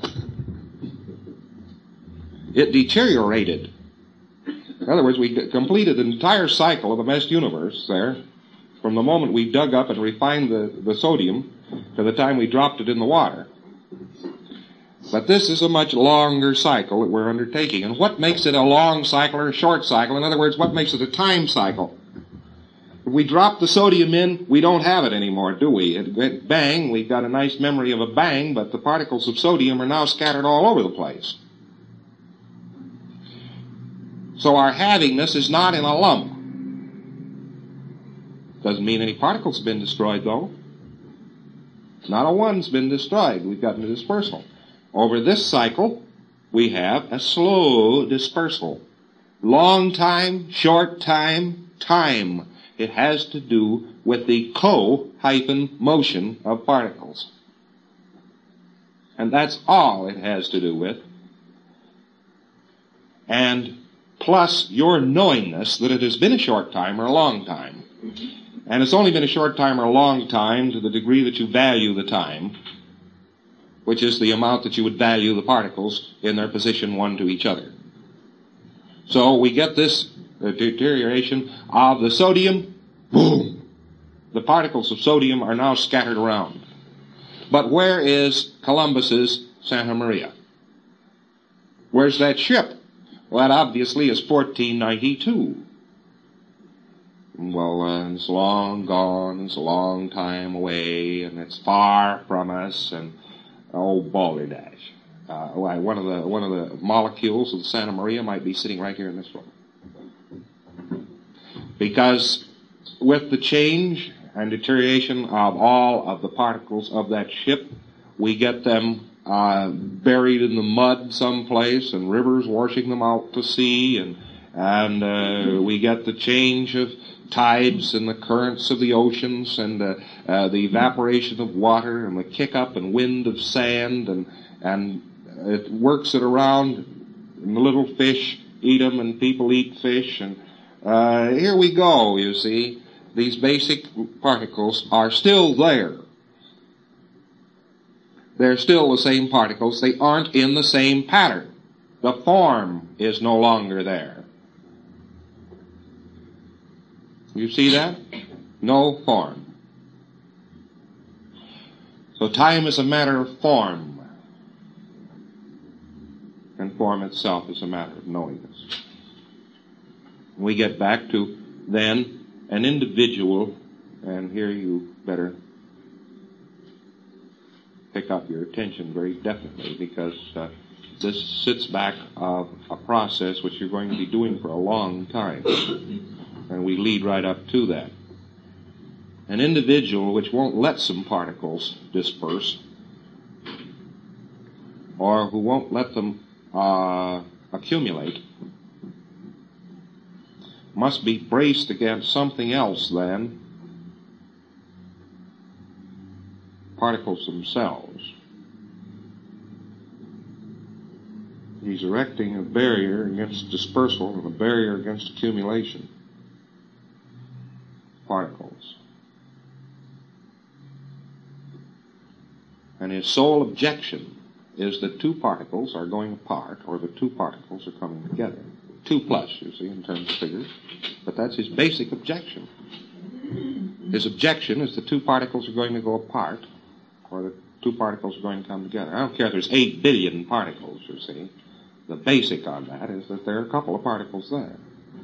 It deteriorated. In other words, we completed the entire cycle of the meshed universe there, from the moment we dug up and refined the, the sodium to the time we dropped it in the water. But this is a much longer cycle that we're undertaking. And what makes it a long cycle or a short cycle? In other words, what makes it a time cycle? If we drop the sodium in, we don't have it anymore, do we? It, it bang, we've got a nice memory of a bang, but the particles of sodium are now scattered all over the place. So our havingness is not in a lump. Doesn't mean any particles have been destroyed, though. Not a one's been destroyed. We've gotten a dispersal. Over this cycle, we have a slow dispersal. Long time, short time, time. It has to do with the co-hyphen motion of particles. And that's all it has to do with. And plus your knowingness that it has been a short time or a long time. And it's only been a short time or a long time to the degree that you value the time, which is the amount that you would value the particles in their position one to each other. So we get this uh, deterioration of the sodium. Boom! The particles of sodium are now scattered around. But where is Columbus's Santa Maria? Where's that ship? Well, that obviously is fourteen ninety-two. Well, uh, it's long gone, it's a long time away, and it's far from us, and oh, balderdash. Uh, why, one of the one of the molecules of the Santa Maria might be sitting right here in this room. Because with the change and deterioration of all of the particles of that ship, we get them uh, buried in the mud someplace, and rivers washing them out to sea, and and uh, we get the change of tides and the currents of the oceans, and uh, uh, the evaporation of water, and the kick up and wind of sand, and and it works it around, and the little fish eat them, and people eat fish, and uh, here we go, you see. These basic particles are still there. They're still the same particles. They aren't in the same pattern. The form is no longer there. You see that? No form. So time is a matter of form, and form itself is a matter of knowingness. We get back to, then, an individual, and here you better pick up your attention very definitely, because uh, this sits back of a process which you're going to be doing for a long time, and we lead right up to that. An individual which won't let some particles disperse, or who won't let them uh, accumulate, must be braced against something else than particles themselves. He's erecting a barrier against dispersal and a barrier against accumulation. Particles. And his sole objection is that two particles are going apart, or the two particles are coming together. Two plus, you see, in terms of figures. But that's his basic objection. His objection is the two particles are going to go apart, or the two particles are going to come together. I don't care if there's eight billion particles, you see. The basic on that is that there are a couple of particles there.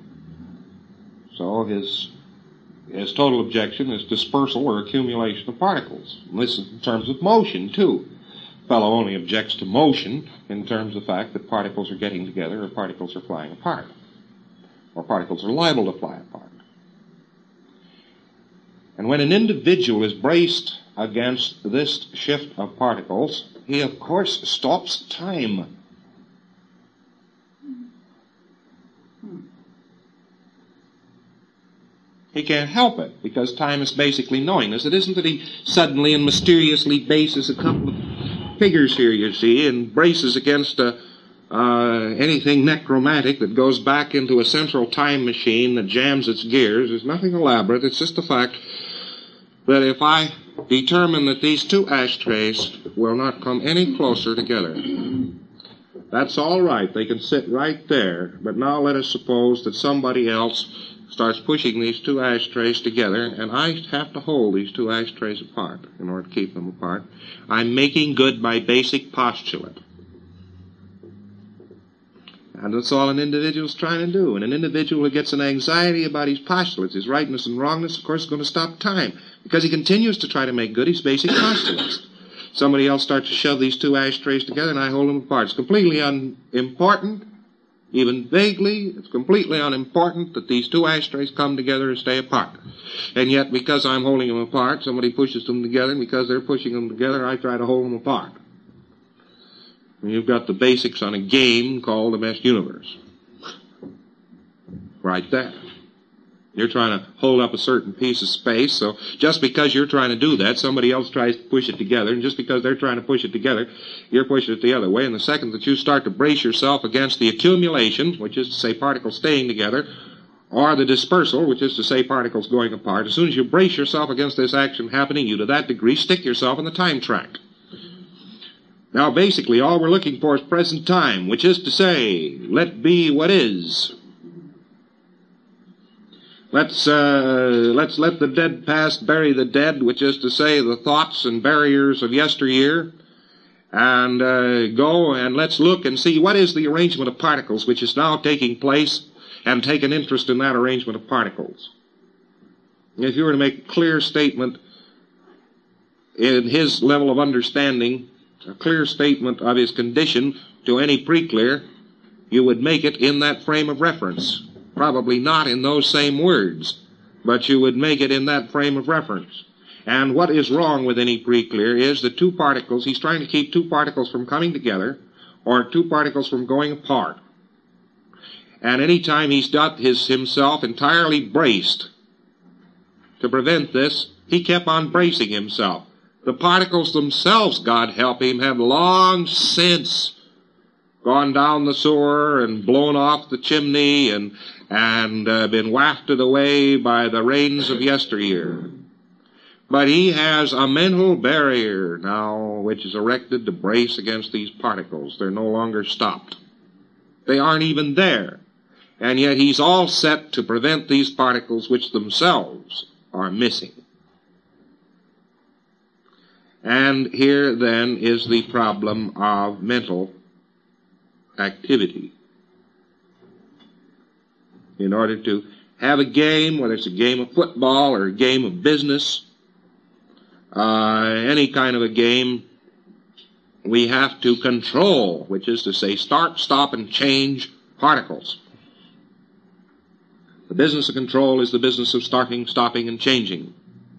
So his his total objection is dispersal or accumulation of particles. And this is in terms of motion, too. The fellow only objects to motion in terms of the fact that particles are getting together or particles are flying apart, or particles are liable to fly apart. And when an individual is braced against this shift of particles, he of course stops time. He can't help it, because time is basically knowingness. It isn't that he suddenly and mysteriously bases a couple of figures here, you see, and braces against a, uh, anything necromantic that goes back into a central time machine that jams its gears. There's nothing elaborate. It's just the fact that if I determine that these two ashtrays will not come any closer together, that's all right. They can sit right there. But now let us suppose that somebody else starts pushing these two ashtrays together, and I have to hold these two ashtrays apart in order to keep them apart. I'm making good my basic postulate. And that's all an individual's trying to do. And an individual who gets an anxiety about his postulates, his rightness and wrongness, of course, is going to stop time, because he continues to try to make good his basic postulates. Somebody else starts to shove these two ashtrays together, and I hold them apart. It's completely unimportant. Even vaguely, it's completely unimportant that these two ashtrays come together and stay apart. And yet, because I'm holding them apart, somebody pushes them together, and because they're pushing them together, I try to hold them apart. And you've got the basics on a game called the Best Universe. Right there. You're trying to hold up a certain piece of space, so just because you're trying to do that, somebody else tries to push it together, and just because they're trying to push it together, you're pushing it the other way. And the second that you start to brace yourself against the accumulation, which is to say particles staying together, or the dispersal, which is to say particles going apart, as soon as you brace yourself against this action happening, you to that degree stick yourself in the time track. Now, basically, all we're looking for is present time, which is to say, let be what is. Let's, uh, let's let the dead past bury the dead, which is to say the thoughts and barriers of yesteryear, and uh, go and let's look and see what is the arrangement of particles which is now taking place, and take an interest in that arrangement of particles. If you were to make a clear statement in his level of understanding, a clear statement of his condition to any pre-clear, you would make it in that frame of reference. Probably not in those same words, but you would make it in that frame of reference. And what is wrong with any pre-clear is the two particles, he's trying to keep two particles from coming together, or two particles from going apart. And any time he's got his himself entirely braced to prevent this, he kept on bracing himself. The particles themselves, God help him, have long since gone down the sewer and blown off the chimney and and uh, been wafted away by the rains of yesteryear. But he has a mental barrier now which is erected to brace against these particles. They're no longer stopped. They aren't even there. And yet he's all set to prevent these particles which themselves are missing. And here then is the problem of mental activity. In order to have a game, whether it's a game of football or a game of business, uh, any kind of a game, we have to control, which is to say start, stop, and change particles. The business of control is the business of starting, stopping, and changing.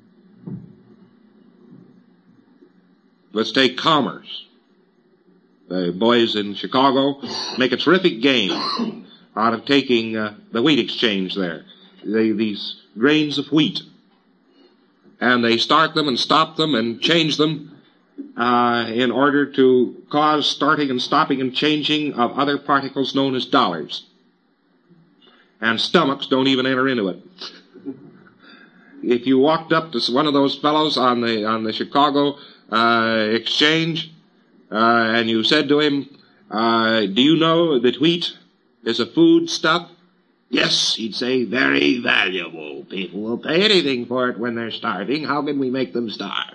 Let's take commerce. The boys in Chicago make a terrific game out of taking uh, the wheat exchange there, they, these grains of wheat. And they start them and stop them and change them uh, in order to cause starting and stopping and changing of other particles known as dollars. And stomachs don't even enter into it. If you walked up to one of those fellows on the on the Chicago uh, exchange uh, and you said to him, uh, do you know that wheat is a food stuff? Yes, he'd say, very valuable. People will pay anything for it when they're starving. How can we make them starve?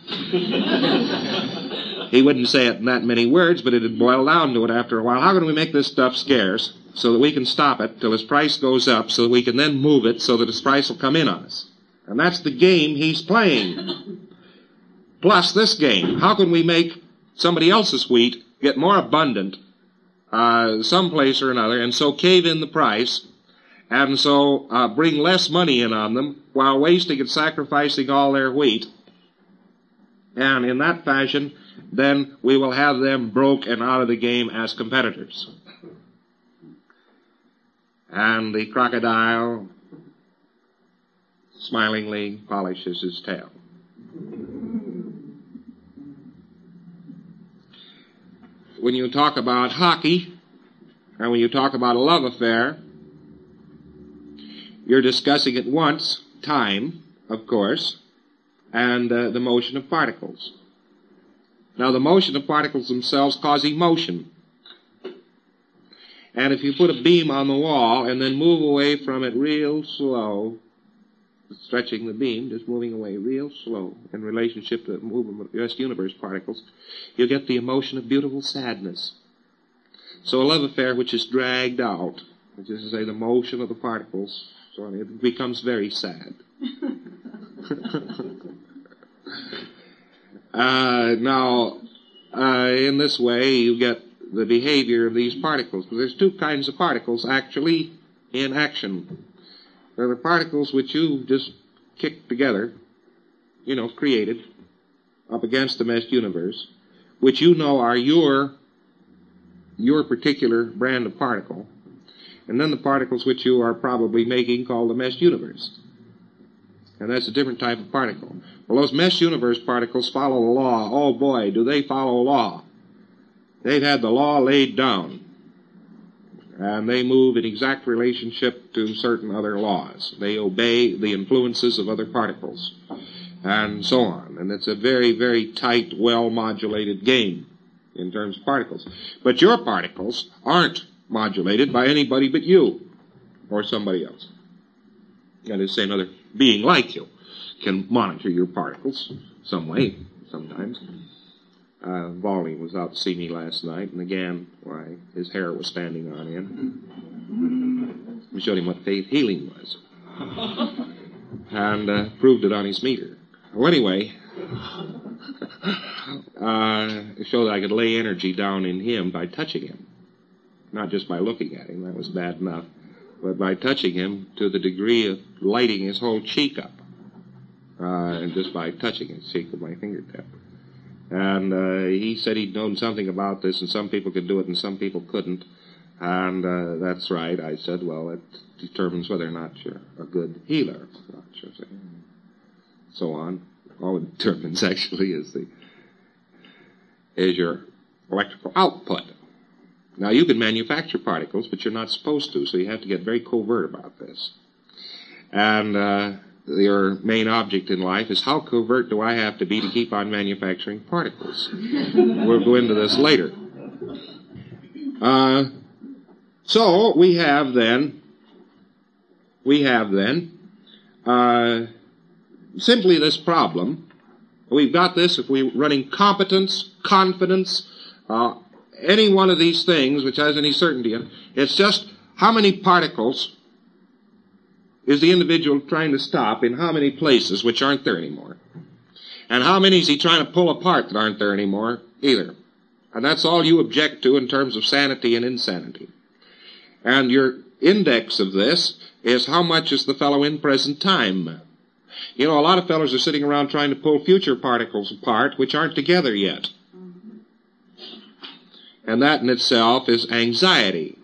He wouldn't say it in that many words, but it'd boil down to it after a while. How can we make this stuff scarce so that we can stop it till its price goes up, so that we can then move it so that its price will come in on us? And that's the game he's playing. Plus this game. How can we make somebody else's wheat get more abundant uh, someplace or another, and so cave in the price, and so uh, bring less money in on them while wasting and sacrificing all their wheat? And in that fashion, then we will have them broke and out of the game as competitors. And the crocodile smilingly polishes his tail. When you talk about hockey, and when you talk about a love affair, you're discussing at once time, of course, and uh, the motion of particles. Now, the motion of particles themselves cause emotion. And if you put a beam on the wall and then move away from it real slow, stretching the beam, just moving away real slow in relationship to the movement of the universe particles, you get the emotion of beautiful sadness. So a love affair which is dragged out, which is to say the motion of the particles, so it becomes very sad. uh, now, uh, in this way, you get the behavior of these particles. But there's two kinds of particles actually in action. There are the particles which you just kicked together, you know, created, up against the meshed universe, which you know are your, your particular brand of particle. and then the particles which you are probably making called the mesh universe. And that's a different type of particle. Well, those mesh universe particles follow the law. Oh boy, do they follow law. They've had the law laid down. And they move in exact relationship to certain other laws. They obey the influences of other particles, and so on. And it's a very, very tight, well-modulated game in terms of particles. But your particles aren't modulated by anybody but you or somebody else. That is, say, another being like you can monitor your particles some way, sometimes. Uh, Valney was out to see me last night, and again, why, his hair was standing on end. We showed him what faith healing was, and uh, proved it on his meter. Well, anyway, uh, it showed that I could lay energy down in him by touching him, not just by looking at him, that was bad enough, but by touching him to the degree of lighting his whole cheek up, uh, and just by touching his cheek with my fingertip. And uh, he said he'd known something about this, and some people could do it and some people couldn't. And uh, that's right. I said, well, it determines whether or not you're a good healer. So on. All it determines, actually, is the is your electrical output. Now, you can manufacture particles, but you're not supposed to, so you have to get very covert about this. And uh, your main object in life is, how covert do I have to be to keep on manufacturing particles? We'll go into this later. Uh, so we have then, we have then, uh, simply this problem. We've got this if we're running competence, confidence, uh, any one of these things which has any certainty in it. It's just how many particles is the individual trying to stop in how many places which aren't there anymore. And how many is he trying to pull apart that aren't there anymore either. And that's all you object to in terms of sanity and insanity. And your index of this is how much is the fellow in present time. You know, a lot of fellows are sitting around trying to pull future particles apart which aren't together yet. And that in itself is anxiety.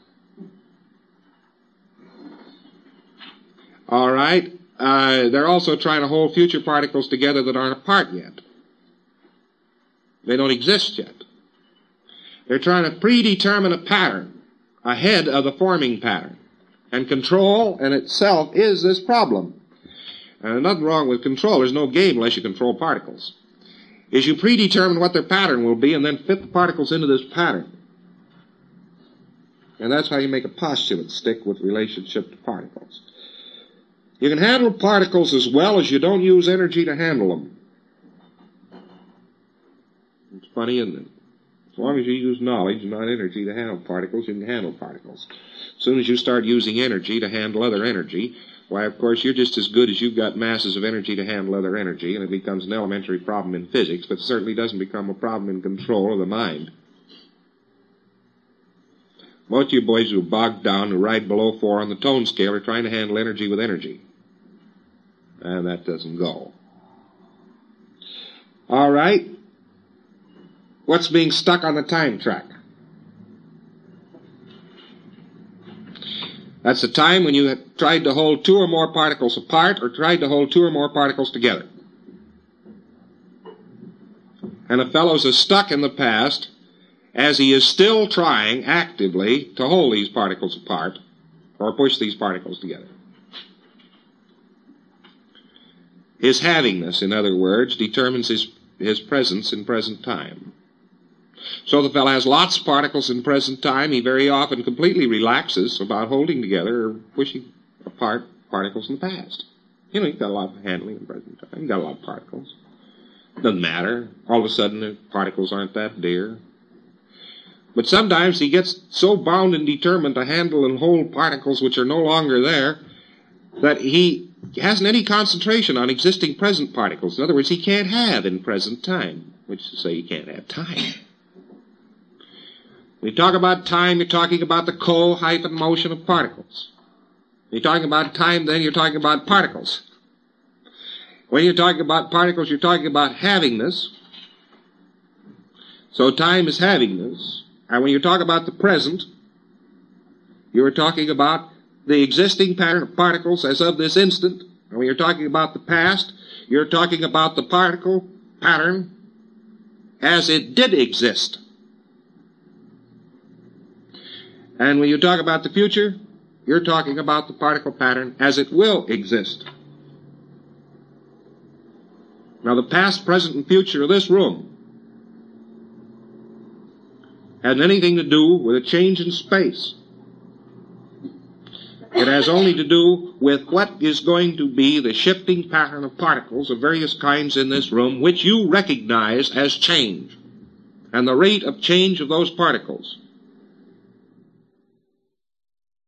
All right? Uh, they're also trying to hold future particles together that aren't apart yet. They don't exist yet. They're trying to predetermine a pattern ahead of the forming pattern. And control in itself is this problem. And there's nothing wrong with control. There's no game unless you control particles. Is you predetermine what their pattern will be and then fit the particles into this pattern. And that's how you make a postulate stick with relationship to particles. You can handle particles as well as you don't use energy to handle them. It's funny, isn't it? As long as you use knowledge and not energy to handle particles, you can handle particles. As soon as you start using energy to handle other energy, why, of course, you're just as good as you've got masses of energy to handle other energy, and it becomes an elementary problem in physics, but it certainly doesn't become a problem in control of the mind. Most of you boys who are bogged down, who ride below four on the tone scale, are trying to handle energy with energy. And that doesn't go. All right. What's being stuck on the time track? That's the time when you have tried to hold two or more particles apart or tried to hold two or more particles together. And a fellow's as stuck in the past as he is still trying actively to hold these particles apart or push these particles together. His havingness, in other words, determines his, his presence in present time. So the fellow has lots of particles in present time. He very often completely relaxes about holding together or pushing apart particles in the past. You know, you've got a lot of handling in present time. You've got a lot of particles. Doesn't matter. All of a sudden, the particles aren't that dear. But sometimes he gets so bound and determined to handle and hold particles which are no longer there that he hasn't any concentration on existing present particles. In other words, he can't have in present time, which is to say he can't have time. When you talk about time, you're talking about the co-hyphen motion of particles. When you're talking about time, then you're talking about particles. When you're talking about particles, you're talking about havingness. So time is havingness. And when you talk about the present, You are talking about the existing pattern of particles as of this instant. And when you're talking about the past, you're talking about the particle pattern as it did exist. And when you talk about the future, you're talking about the particle pattern as it will exist. Now, the past, present, and future of this room has anything to do with a change in space. It has only to do with what is going to be the shifting pattern of particles of various kinds in this room, which you recognize as change, and the rate of change of those particles.